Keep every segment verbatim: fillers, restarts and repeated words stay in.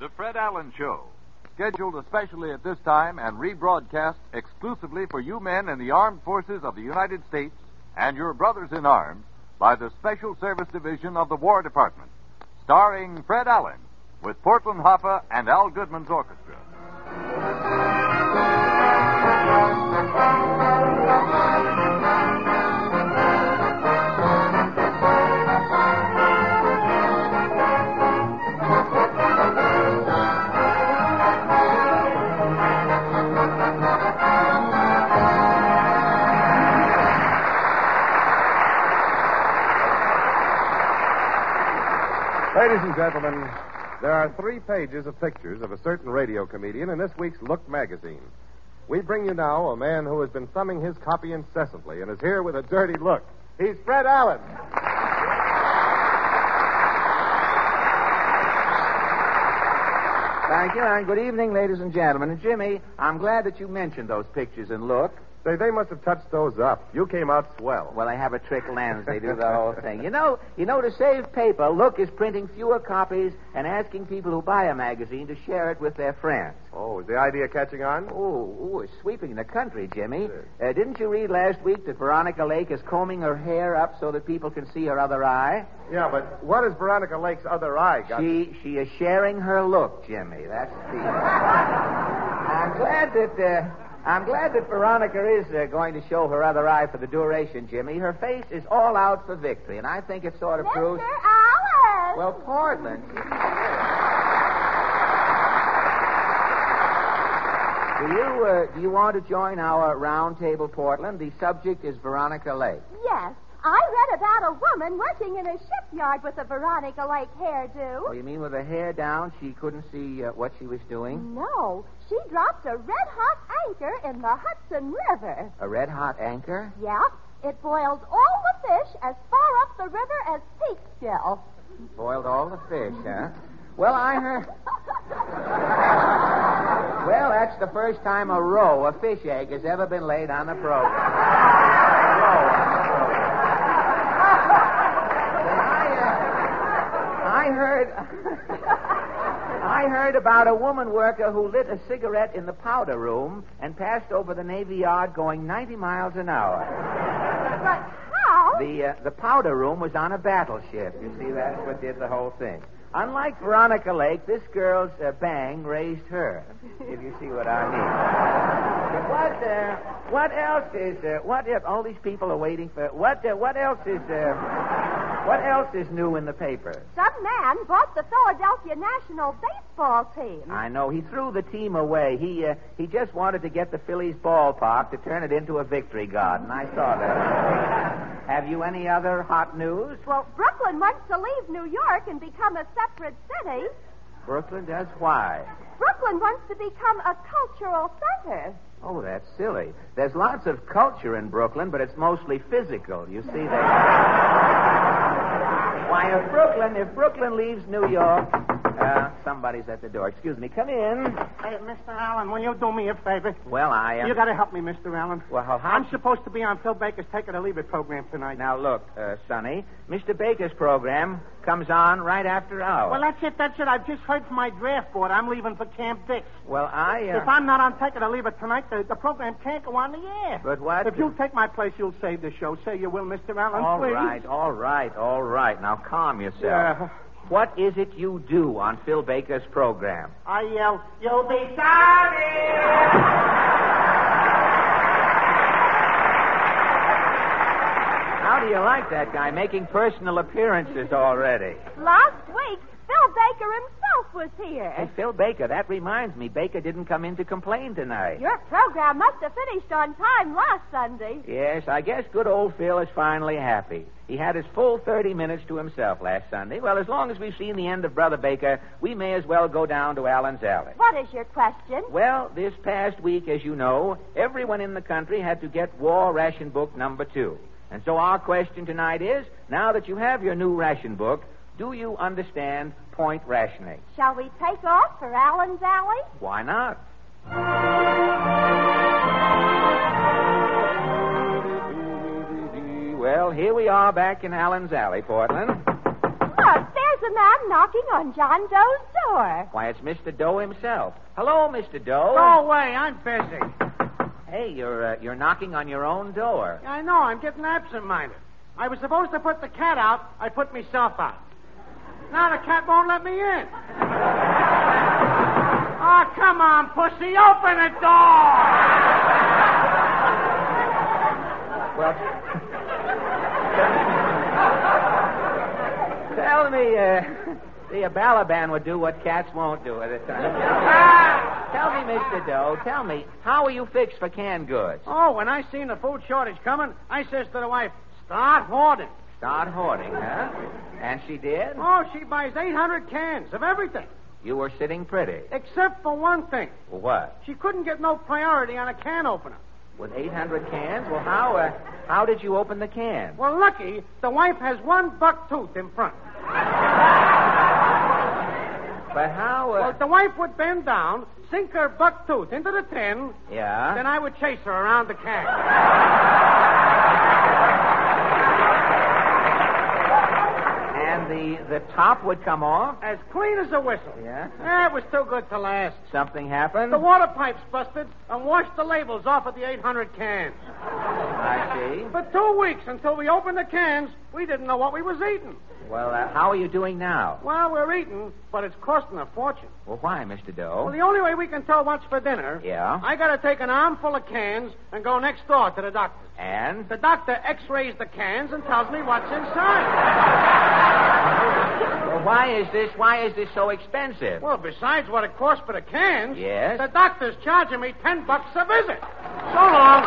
The Fred Allen Show, scheduled especially at this time and rebroadcast exclusively for you men in the armed forces of the United States and your brothers in arms by the Special Service Division of the War Department, starring Fred Allen with Portland Hoffa and Al Goodman's orchestra. Ladies and gentlemen, there are three pages of pictures of a certain radio comedian in this week's Look magazine. We bring you now a man who has been thumbing his copy incessantly and is here with a dirty look. He's Fred Allen. Thank you, and good evening, ladies and gentlemen. And Jimmy, I'm glad that you mentioned those pictures in Look. Say, they must have touched those up. You came out swell. Well, they have a trick lens. They do the whole thing. You know, you know, to save paper, Look is printing fewer copies and asking people who buy a magazine to share it with their friends. Oh, is the idea catching on? Oh, ooh, it's sweeping the country, Jimmy. Uh, didn't you read last week that Veronica Lake is combing her hair up so that people can see her other eye? Yeah, but what has Veronica Lake's other eye got? She she is sharing her look, Jimmy. That's the... I'm glad that... Uh, I'm glad that Veronica is uh, going to show her other eye for the duration, Jimmy. Her face is all out for victory, and I think it sort of Mister proves... Allen! Well, Portland... do you uh, do you want to join our round table, Portland? The subject is Veronica Lake. Yes. I read about a woman working in a shipyard with a Veronica Lake hairdo. Oh, you mean with her hair down, she couldn't see uh, what she was doing? No. She dropped a red-hot anchor in the Hudson River. A red-hot anchor? Yep. It boiled all the fish as far up the river as Peekskill. Boiled all the fish, huh? Well, I heard... Well, that's the first time a roe, a fish egg, has ever been laid on the program. A roe on the program. I heard... I heard about a woman worker who lit a cigarette in the powder room and passed over the Navy Yard going ninety miles an hour. But how? The, uh, the powder room was on a battleship. You see, that's what did the whole thing. Unlike Veronica Lake, this girl's uh, bang raised her, if you see what I mean. But what, uh, what else is, uh, what if, all these people are waiting for, what, uh, what else is, uh, what else is new in the paper? Some man bought the Philadelphia National Baseball team. I know. He threw the team away. He, uh, he just wanted to get the Phillies ballpark to turn it into a victory garden. I saw that. Have you any other hot news? Well, Brooklyn wants to leave New York and become a separate city. Brooklyn does why? Brooklyn wants to become a cultural center. Oh, that's silly. There's lots of culture in Brooklyn, but it's mostly physical. You see that? Why, if Brooklyn, if Brooklyn leaves New York, uh, somebody's at the door. Excuse me, come in. Hey, Mister Allen, will you do me a favor? Well, I... Uh... You got to help me, Mister Allen. Well, how... I'm supposed to be on Phil Baker's Take It or Leave It program tonight. Now, look, uh, Sonny, Mister Baker's program comes on right after ours. Well, that's it, that's it. I've just heard from my draft board. I'm leaving for Camp Dix. Well, I... Uh... If I'm not on Take It or Leave It tonight, the, the program can't go on the air. But what... If you'll take my place, you'll save the show. Say you will, Mister Allen, all please. All right, all right, all right. Now, calm yourself. Yeah. What is it you do on Phil Baker's program? I yell, you'll be sorry! How do you like that guy making personal appearances already? Last week, Phil Baker himself was here. Hey, Phil Baker, that reminds me. Baker didn't come in to complain tonight. Your program must have finished on time last Sunday. Yes, I guess good old Phil is finally happy. He had his full thirty minutes to himself last Sunday. Well, as long as we've seen the end of Brother Baker, we may as well go down to Allen's Alley. What is your question? Well, this past week, as you know, everyone in the country had to get War Ration Book number two. And so our question tonight is, now that you have your new ration book, do you understand point rationing? Shall we take off for Allen's Alley? Why not? Well, here we are back in Allen's Alley, Portland. Look, there's a man knocking on John Doe's door. Why, it's Mister Doe himself. Hello, Mister Doe. Go away. I'm busy. Hey, you're uh, you're knocking on your own door. I know. I'm getting absent-minded. I was supposed to put the cat out. I put myself out. Now the cat won't let me in. Oh, come on, pussy. Open the door. Well, tell me, uh, see, a Balaban would do what cats won't do at a time. Tell me, Mister Doe, tell me, how are you fixed for canned goods? Oh, when I seen the food shortage coming, I says to the wife, start hoarding. Start hoarding, huh? And she did? Oh, she buys eight hundred cans of everything. You were sitting pretty. Except for one thing. Well, what? She couldn't get no priority on a can opener. With eight hundred cans? Well, how uh, how did you open the can? Well, lucky, the wife has one buck tooth in front. But how... Uh... Well, the wife would bend down, sink her buck tooth into the tin. Yeah? Then I would chase her around the can. And the, the top would come off? As clean as a whistle. Yeah? Eh, it was too good to last. Something happened? The water pipes busted and washed the labels off of the eight hundred cans. I see. For two weeks until we opened the cans, we didn't know what we was eating. Well, uh, how are you doing now? Well, we're eating, but it's costing a fortune. Well, why, Mister Doe? Well, the only way we can tell what's for dinner... Yeah? I gotta take an armful of cans and go next door to the doctor. And? The doctor x-rays the cans and tells me what's inside. Well, why is this, why is this so expensive? Well, besides what it costs for the cans... Yes? The doctor's charging me ten bucks a visit. So long.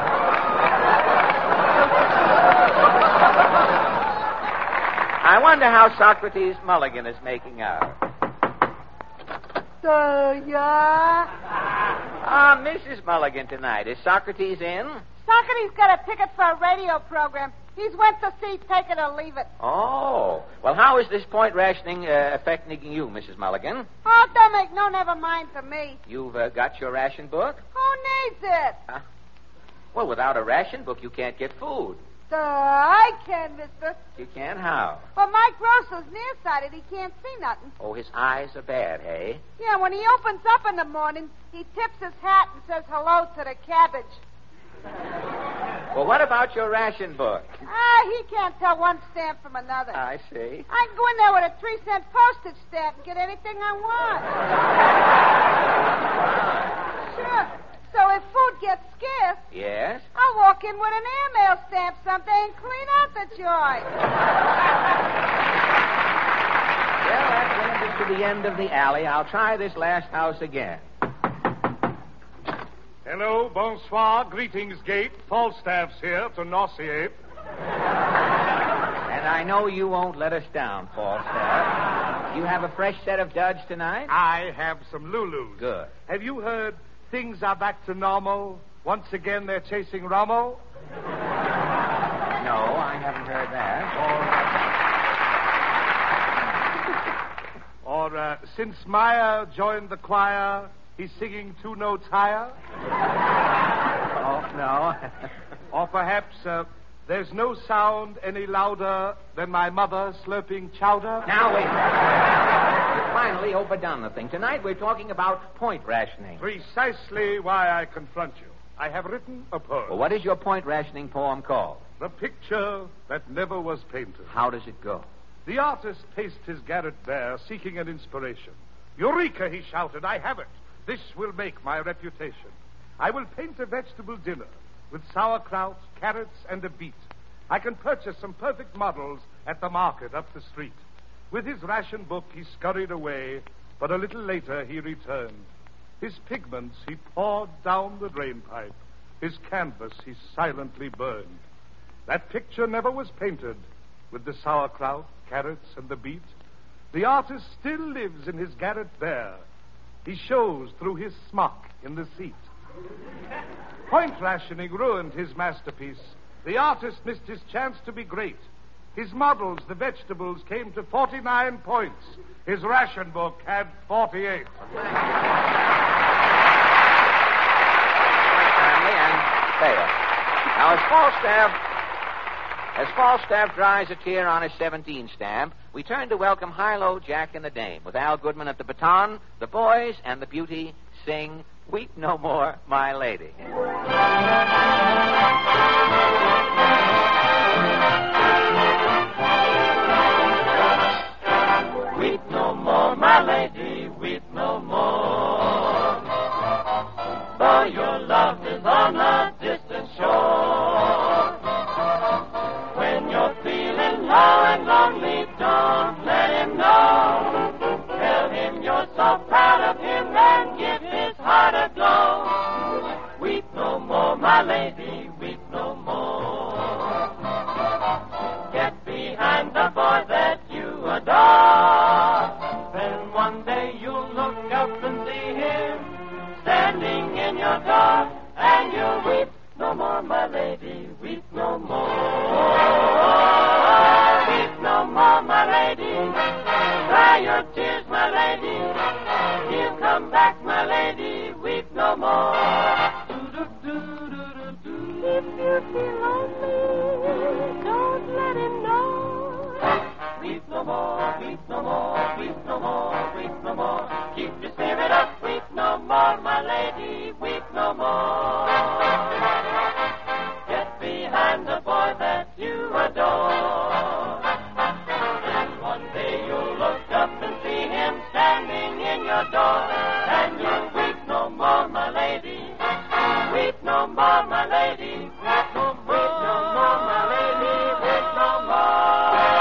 I wonder how Socrates Mulligan is making out. So, yeah? Ah, Missus Mulligan tonight. Is Socrates in? Socrates got a ticket for a radio program. He's went to see Take It or Leave It. Oh. Well, how is this point rationing uh, affecting you, Missus Mulligan? Oh, don't make no never mind to me. You've uh, got your ration book? Who needs it? Huh? Well, without a ration book, you can't get food. Uh, I can, mister. You can? How? But my grocer's nearsighted. He can't see nothing. Oh, his eyes are bad, hey? Yeah, when he opens up in the morning, he tips his hat and says hello to the cabbage. Well, what about your ration book? Ah, he can't tell one stamp from another. I see. I can go in there with a three-cent postage stamp and get anything I want. Sure. So if food gets scarce, Yes? I'll walk in with an airmail stamp someday and clean out the joint. Well, that brings us to the end of the alley. I'll try this last house again. Hello, bonsoir, greetings, Gate. Falstaff's here to nauseate. And I know you won't let us down, Falstaff. You have a fresh set of duds tonight? I have some Lulus. Good. Have you heard things are back to normal? Once again, they're chasing Romo? No, I haven't heard that. Or, or uh, since Meyer joined the choir, he's singing two notes higher? Oh, no. Or perhaps uh, there's no sound any louder than my mother slurping chowder? Now, wait. We've finally overdone the thing. Tonight we're talking about point rationing. Precisely why I confront you. I have written a poem. Well, what is your point rationing poem called? The picture that never was painted. How does it go? The artist paced his garret bare, seeking an inspiration. Eureka, he shouted, I have it. This will make my reputation. I will paint a vegetable dinner with sauerkraut, carrots, and a beet. I can purchase some perfect models at the market up the street. With his ration book, he scurried away, but a little later he returned. His pigments he poured down the drainpipe. His canvas he silently burned. That picture never was painted with the sauerkraut, carrots, and the beet. The artist still lives in his garret there. He shows through his smock in the seat. Point rationing ruined his masterpiece. The artist missed his chance to be great. His models, the vegetables, came to forty-nine points. His ration book had forty-eight. Family and fail. Now, as Falstaff, As Falstaff dries a tear on his seventeen stamp, we turn to welcome Hilo, Jack, and the Dame. With Al Goodman at the baton, the boys and the beauty sing Weep No More, My Lady. Weep no more, my lady, weep no more. For your love is on a distant shore. When you're feeling low and lonely, don't let him know. Tell him you're so proud of him and give his heart a glow. Weep no more, my lady, weep no more. Get behind the boy that you adore. Then one day you'll look up and see him standing in your door, and you'll weep no more, my lady, weep no more. Weep no more, my lady, dry your tears, my lady. He'll come back, my lady, weep no more. If you feel lonely, don't let him know. Weep no more, weep no more, weep no more, weep no more. Keep your spirit up, weep no more, my lady, weep no more. Get behind the boy that you adore. And one day you'll look up and see him standing in your door. And you'll weep no more, my lady. Weep no more, my lady. Weep no more, weep no more, my lady. Weep no more.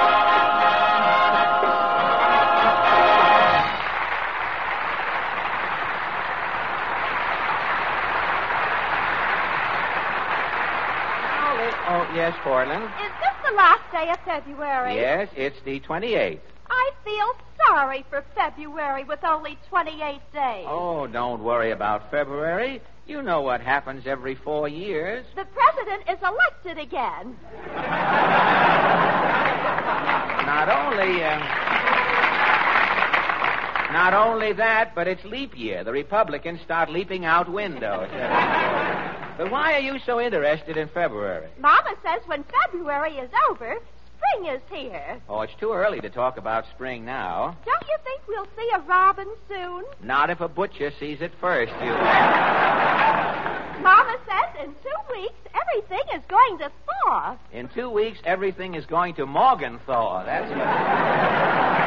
Oh, yes, Portland. Is this the last day of February? Yes, it's the twenty-eighth. I feel sorry for February with only twenty-eight days. Oh, don't worry about February. You know what happens every four years. The president is elected again. Not only, uh, not only that, but it's leap year. The Republicans start leaping out windows. But why are you so interested in February? Mama says when February is over, spring is here. Oh, it's too early to talk about spring now. Don't you think we'll see a robin soon? Not if a butcher sees it first, you. Mama says in two weeks everything is going to thaw. In two weeks, everything is going to Morgenthau. That's what...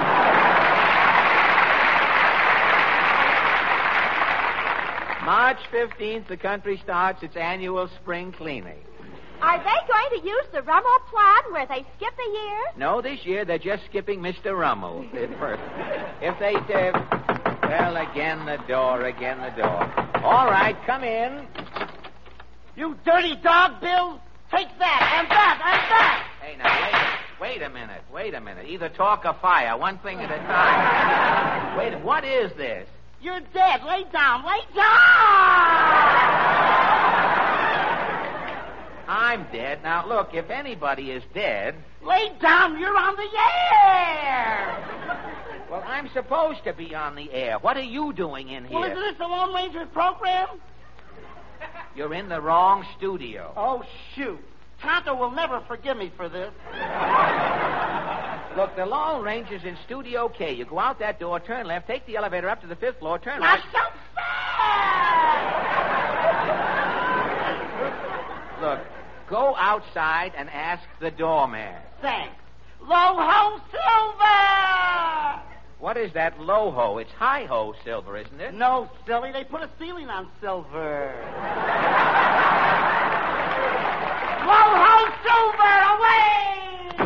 March fifteenth, the country starts its annual spring cleaning. Are they going to use the Rummel plan where they skip a year? No, this year they're just skipping Mister Rummel at first. If they did... Well, again the door, again the door. All right, come in. You dirty dog, Bill. Take that, and that, and that. Hey, now, wait, wait a minute, wait a minute. Either talk or fire, one thing at a time. Wait, what is this? You're dead. Lay down, lay down! I'm dead. Now, look, if anybody is dead... Lay down, you're on the air! Well, I'm supposed to be on the air. What are you doing in here? Well, isn't this the Lone Ranger's program? You're in the wrong studio. Oh, shoot. Tonto will never forgive me for this. Look, the Lone Ranger's in Studio K. You go out that door, turn left, take the elevator up to the fifth floor, turn Not right... so fast! Look, go outside and ask the doorman. Thanks. Low-ho silver! What is that low-ho? It's high-ho silver, isn't it? No, silly. They put a ceiling on silver. Low-ho silver, away!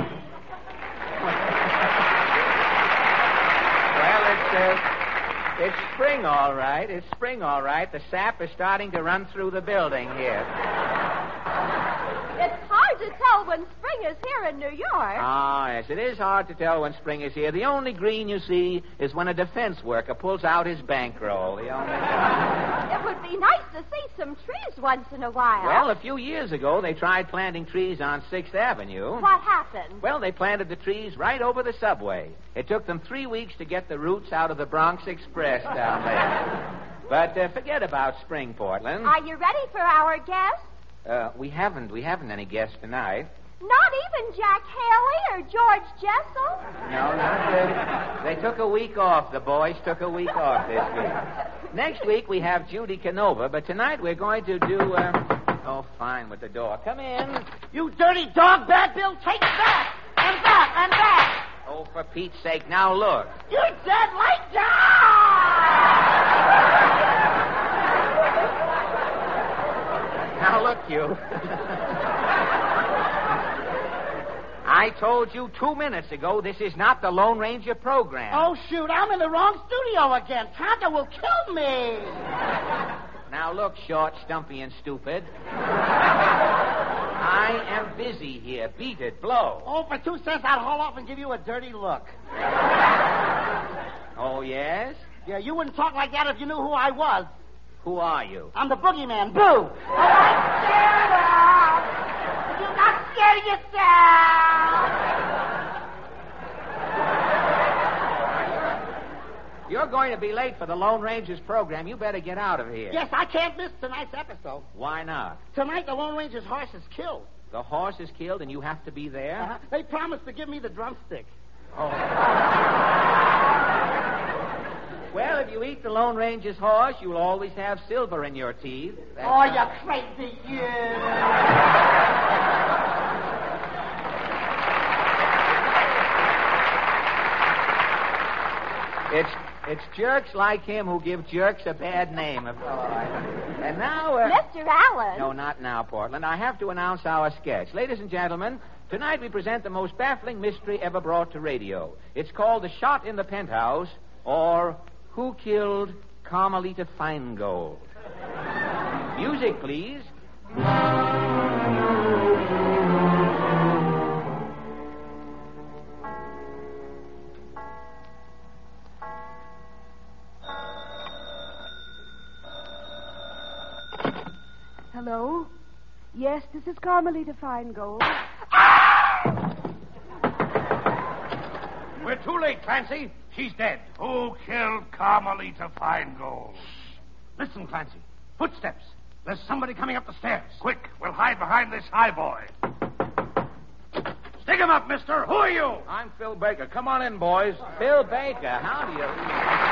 Well, it's, uh, it's spring, all right. It's spring, all right. The sap is starting to run through the building here. It's hard to tell when spring is here in New York. Ah, yes, it is hard to tell when spring is here. The only green you see is when a defense worker pulls out his bankroll. The only... It would be nice to see some trees once in a while. Well, a few years ago, they tried planting trees on sixth Avenue. What happened? Well, they planted the trees right over the subway. It took them three weeks to get the roots out of the Bronx Express down there. But uh, forget about spring, Portland. Are you ready for our guest? Uh, we haven't. We haven't any guests tonight. Not even Jack Haley or George Jessel? No, not really. They took a week off. The boys took a week off this week. Next week we have Judy Canova, but tonight we're going to do, uh... Oh, fine with the door. Come in. You dirty dog, Bad Bill, take that! And that, and that! Oh, for Pete's sake, now look. You're dead like that! Now look, you. I told you two minutes ago this is not the Lone Ranger program. Oh, shoot, I'm in the wrong studio again. Tonto will kill me. Now look, short, stumpy, and stupid. I am busy here. Beat it. Blow. Oh, for two cents, I'd haul off and give you a dirty look. Oh, yes? Yeah, you wouldn't talk like that if you knew who I was. Who are you? I'm the boogeyman, Boo. Oh, I'm scared of. You're not scared of yourself. You're going to be late for the Lone Ranger's program. You better get out of here. Yes, I can't miss tonight's episode. Why not? Tonight, the Lone Ranger's horse is killed. The horse is killed and you have to be there? Uh-huh. They promised to give me the drumstick. Oh. Well, if you eat the Lone Ranger's horse, you'll always have silver in your teeth. That's oh, not... you crazy you! It's it's jerks like him who give jerks a bad name. And now, uh... Mister Allen. No, not now, Portland. I have to announce our sketch. Ladies and gentlemen, tonight we present the most baffling mystery ever brought to radio. It's called The Shot in the Penthouse, or Who Killed Carmelita Feingold? Music, please. Hello? Yes, this is Carmelita Feingold. We're too late, Clancy. She's dead. Who killed Carmelita Feingold? Listen, Clancy. Footsteps. There's somebody coming up the stairs. Quick, we'll hide behind this high boy. Stick him up, mister. Who are you? I'm Phil Baker. Come on in, boys. Phil Baker. How do you...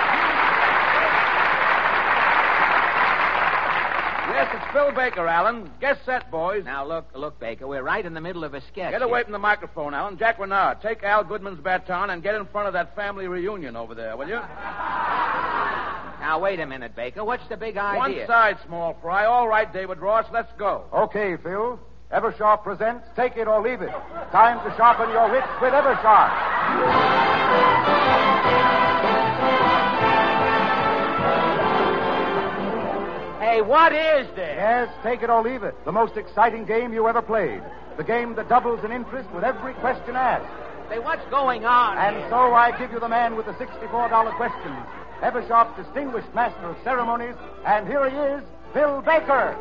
Yes, it's Phil Baker, Alan. Guess set, boys. Now, look, look, Baker. We're right in the middle of a sketch. Get away from the microphone, Alan. Jack Renard, take Al Goodman's baton and get in front of that family reunion over there, will you? Now, wait a minute, Baker. What's the big idea? One side, small fry. All right, David Ross, let's go. Okay, Phil. Eversharp presents Take It or Leave It. Time to sharpen your wits with Eversharp. Hey, what is this? Yes, Take It or Leave It. The most exciting game you ever played. The game that doubles in interest with every question asked. Say, what's going on And here? so I give you the man with the sixty-four dollar questions, Eversharp's distinguished master of ceremonies, and here he is, Phil Baker.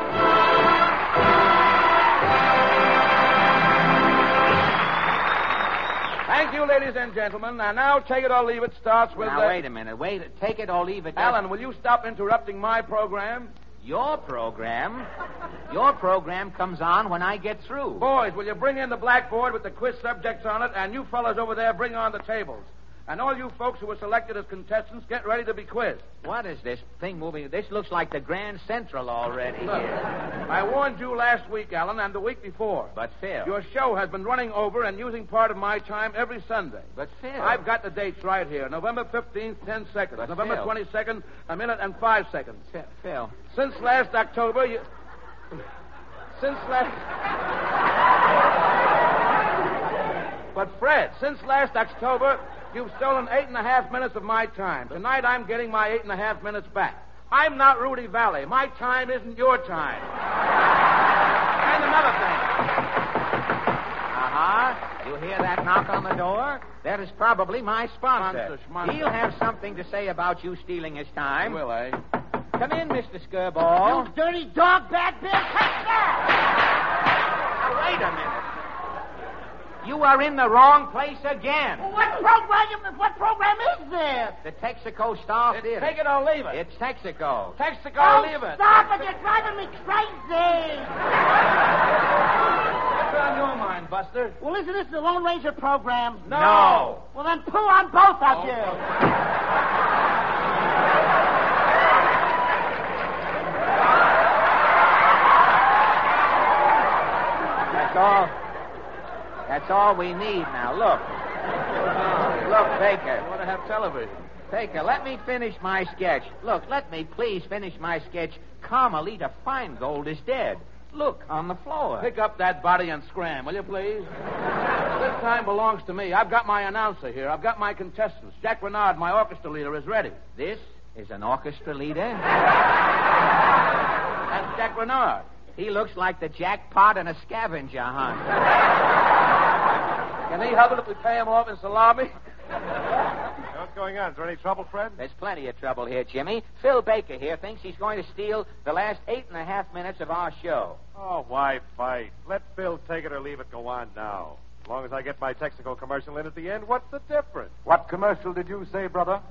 Thank you, ladies and gentlemen. And now, Take It or Leave It starts with... Now, the... wait a minute. Wait. Take it or leave it. Alan, will you stop interrupting my program? Your program? Your program comes on when I get through. Boys, will you bring in the blackboard with the quiz subjects on it, and you fellas over there bring on the tables. And all you folks who were selected as contestants, get ready to be quizzed. What is this thing moving? This looks like the Grand Central already. Look, I warned you last week, Alan, and the week before. But, Phil... Your show has been running over and using part of my time every Sunday. But, Phil... I've got the dates right here. November fifteenth, ten seconds. But, November Phil... twenty-second, a minute and five seconds. Phil... Phil... Since last October, you... Since last... But, Fred, since last October... You've stolen eight and a half minutes of my time. Tonight I'm getting my eight and a half minutes back. I'm not Rudy Valley. My time isn't your time. And another thing. Uh-huh. You hear that knock on the door? That is probably my sponsor. Sponsor, sponsor. He'll have something to say about you stealing his time. Will, eh? Come in, Mister Skirball. You dirty dog, Bad Bill, take that! Now, wait a minute. You are in the wrong place again. What program? What program is this? the Texaco Star It's Theater. take it or leave it. It's Texaco. Texaco, Oh, leave it. stop it. You're driving me crazy. What's on your mind, Buster? Well, isn't this the Lone Ranger program? No. Well, then poo on both of you. That's all. That's all we need now. Look. Look, Baker. You want to have television. Baker, let me finish my sketch. Look, let me please finish my sketch. Carmelita Feingold is dead. Look, on the floor. Pick up that body and scram, will you, please? This time belongs to me. I've got my announcer here. I've got my contestants. Jack Renard, my orchestra leader, is ready. This is an orchestra leader? That's Jack Renard. He looks like the jackpot in a scavenger hunt. Can he help it if we pay him off in salami? What's going on? Is there any trouble, Fred? There's plenty of trouble here, Jimmy. Phil Baker here thinks he's going to steal the last eight and a half minutes of our show. Oh, why fight? Let Phil take it or leave it go on now. As long as I get my Texaco commercial in at the end, what's the difference? What commercial did you say, brother?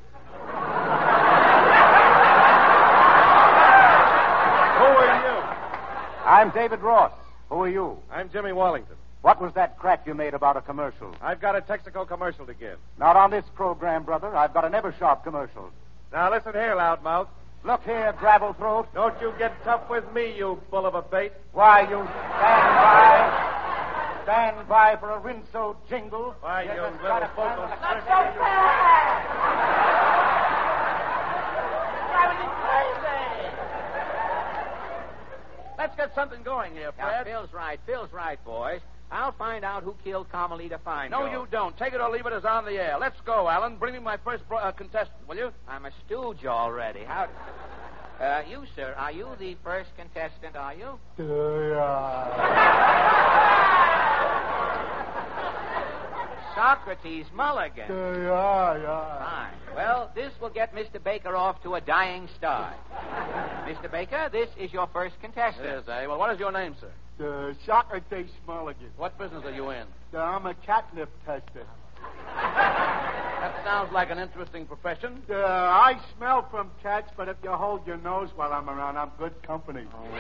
Who are you? I'm David Ross. Who are you? I'm Jimmy Wallington. What was that crack you made about a commercial? I've got a Texaco commercial to give. Not on this program, brother. I've got an Eversharp commercial. Now listen here, loudmouth. Look here, gravel throat. Don't you get tough with me, you bull of a bait. Why, you stand by. Stand by for a rinso jingle. Why, Yes, you it's little got a- vocal... Not so fast. Driving me crazy. Let's get something going here, Now, Fred. Phil's right. Phil's right, boys. I'll find out who killed Carmelita Feingold. No, you don't. Take it or leave it is on the air. Let's go, Alan. Bring me my first bro- uh, contestant, will you? I'm a stooge already. How... Uh, you, sir, are you the first contestant, are you? Socrates Mulligan. Fine. Well, this will get Mister Baker off to a dying start. Mister Baker, this is your first contestant. Yes, eh? Well, what is your name, sir? Uh, Socrates Mulligan. What business are you in? Uh, I'm a catnip tester. That sounds like an interesting profession. Uh, I smell from cats, but if you hold your nose while I'm around, I'm good company.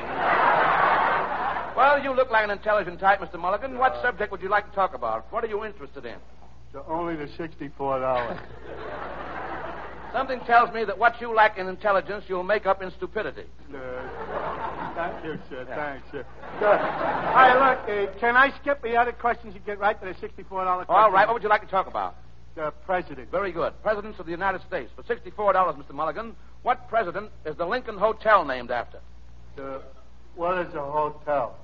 Well, you look like an intelligent type, Mister Mulligan. What subject would you like to talk about? What are you interested in? So only the sixty-four dollars. Something tells me that what you lack in intelligence, you'll make up in stupidity. Uh, thank you, sir. Thanks, sir. Good. Hey, look, uh, can I skip the other questions and get right to the sixty-four dollars question? All right, what would you like to talk about? The president. Very good. Presidents of the United States. For sixty-four dollars, Mister Mulligan, what president is the Lincoln Hotel named after? The, what is a hotel?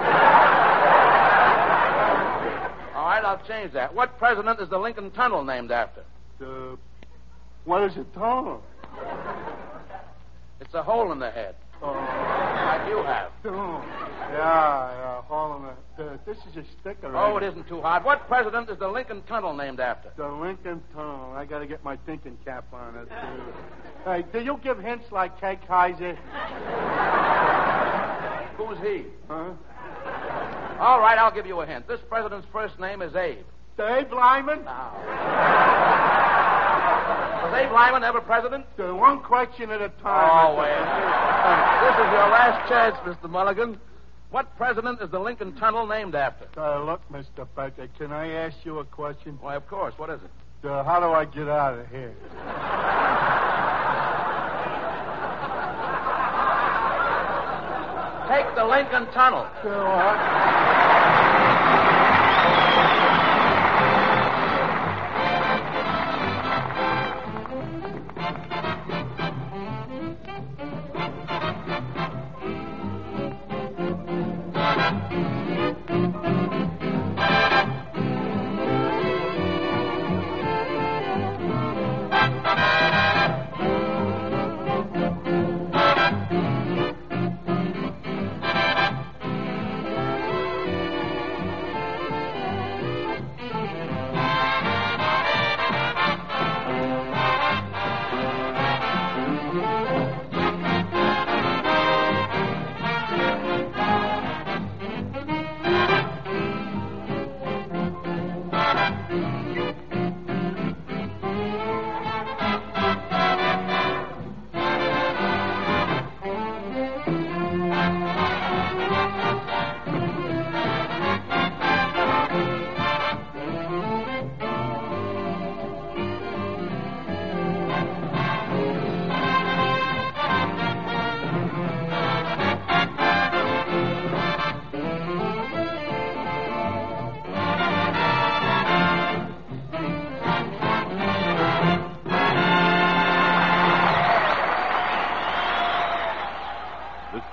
All right, I'll change that. What president is the Lincoln Tunnel named after? The, what is a tunnel? It's a hole in the head. Oh. Like you have. Oh. Yeah, yeah, hole in the, the, this is a sticker. Oh, it isn't too hard. What president is the Lincoln Tunnel named after? The Lincoln Tunnel. I got to get my thinking cap on it, too. Hey, do you give hints like Kay Kaiser? Who's he? Huh? All right, I'll give you a hint. This president's first name is Abe. Dave Lyman? Now. Was Abe Lyman ever president? The one question at a time. Oh, wait. This is your last chance, Mister Mulligan. What president is the Lincoln Tunnel named after? Uh, look, Mister Baker, can I ask you a question? Why, of course. What is it? Uh, how do I get out of here? Take the Lincoln Tunnel. So what?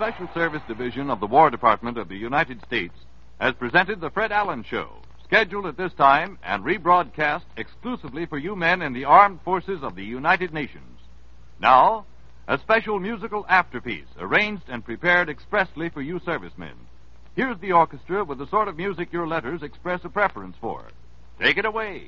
Special Service Division of the War Department of the United States has presented The Fred Allen Show, scheduled at this time and rebroadcast exclusively for you men in the armed forces of the United Nations. Now, a special musical afterpiece arranged and prepared expressly for you servicemen. Here's the orchestra with the sort of music your letters express a preference for. Take it away.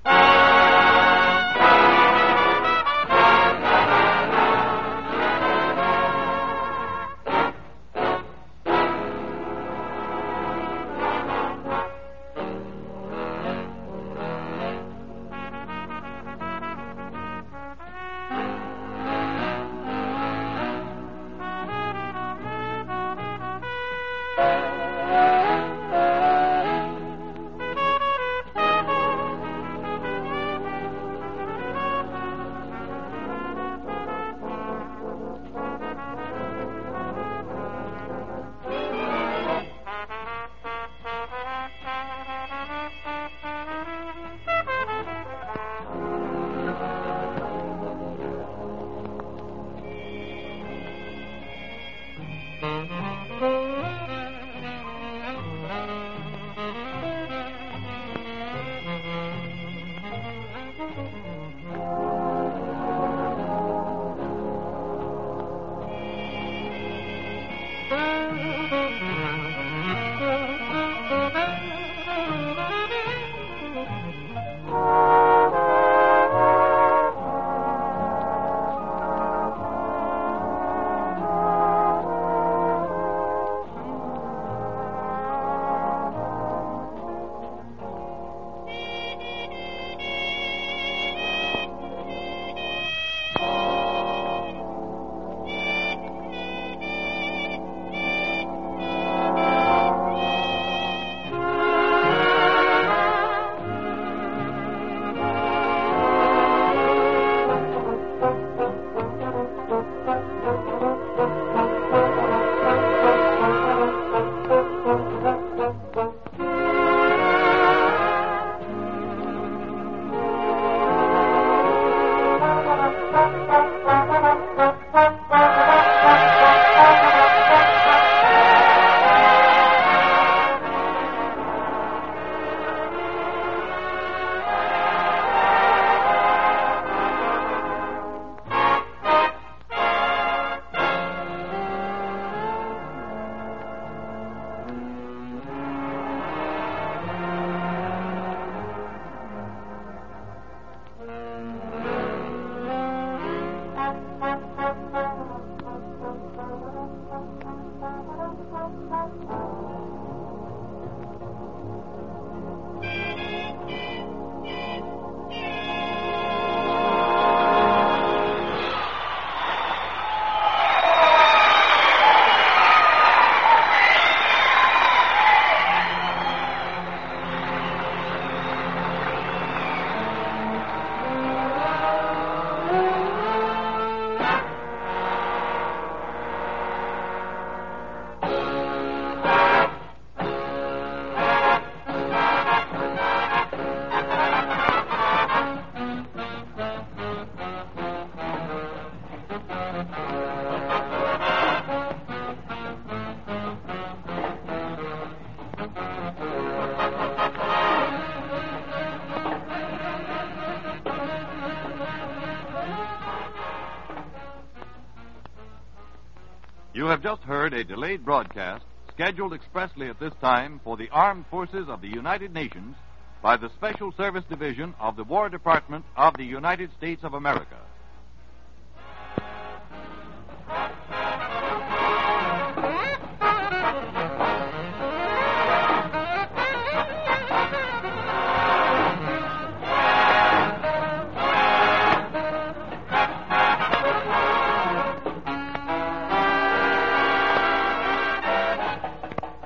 You have just heard a delayed broadcast scheduled expressly at this time for the Armed Forces of the United Nations by the Special Service Division of the War Department of the United States of America.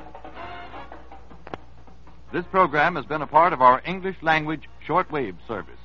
This program has been a part of our English language shortwave service.